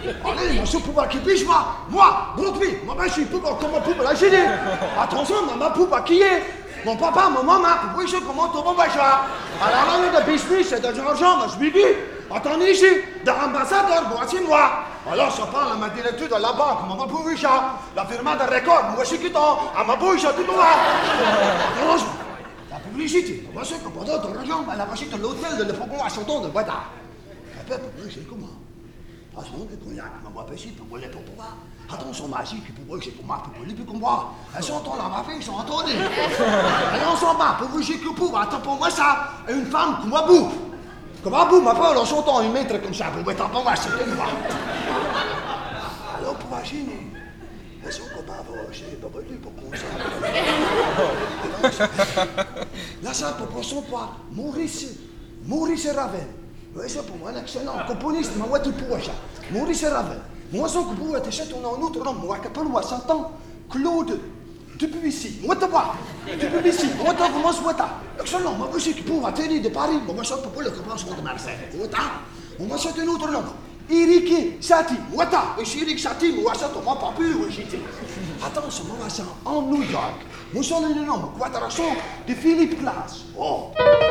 Allez, monsieur Pouba qui piche moi, Brooklyn, moi je suis Pouba, comment Pouba la gêné. Attention, maman Pouba qui est. Mon papa, mon maman, pour vous, comment tout le monde va jouer. Alors là, de business, c'est de l'argent, moi je me dis, attendez ici, de l'ambassadeur, voici moi. Alors je parle à ma directrice de la banque, maman Pouvicha, la firme de record, moi je suis quittant, à ma bouche, tout le monde. La publicité, moi je comprends d'autres l'argent, elle a acheté l'hôtel de l'Efogon à Chanton de Boita. Après, pour moi, c'est comment? Attention, le cognac, ma voix péchée, pour moi, les pour pouvoir. Attention, magie, puis pour moi, c'est pour moi, pour moi, puis pour moi. Elles sont entendées, la fille, elles sont entendues. Et on s'en bat, pour vous, j'ai que pour, attends, pour moi, ça, une femme, comme à bout. Comme à bout, ma femme, on s'entend, une maître comme ça, pour moi, attends, pour moi, c'est une moi. Alors, pour imaginer, elles sont comme à vous, c'est pas bon, pour qu'on s'en là, ça, pour son poids, Maurice Ravel. Oui, c'est pour moi un excellent componiste, mais moi, tu pourrais ça. Maurice Ravel. Moi, je peux être chez ton autre nom, moi, qui parle, moi, 100 ans, Claude Debussy. Moi, tu vois, Debussy, moi, tu vois, moi, excellent, moi, je suis qui pour atterrir de Paris, moi, je peux le commencement de Marseille. Moi, c'est un autre nom. Eric Satie, moi, je suis Eric Satie, moi, c'est moi, pas plus, oui, j'ai dit. Attention, moi, c'est en New York. Nous sommes le nom, quadration de Philippe Glass. Oh.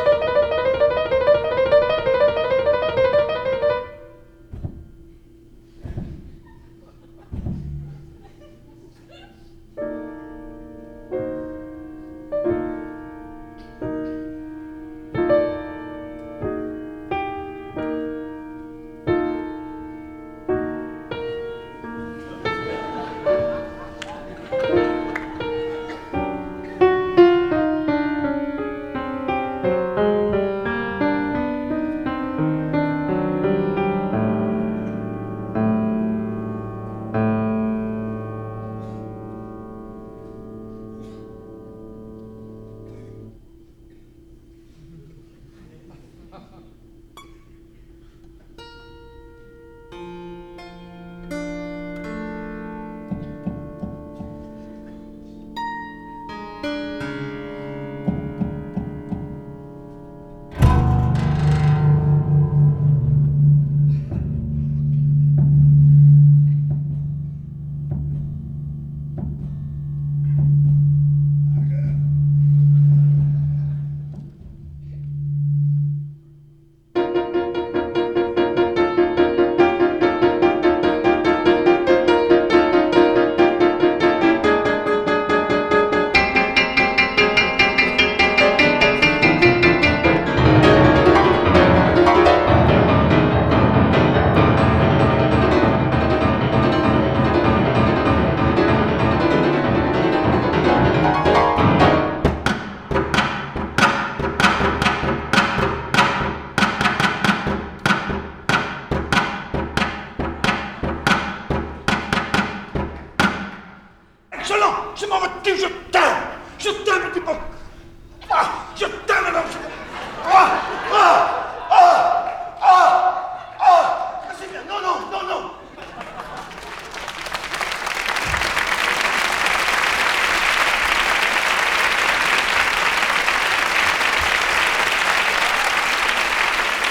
Excellent! Je m'en vais te dire, je t'aime! Je t'aime, petit peu! Ah, je t'aime, alors! Ah!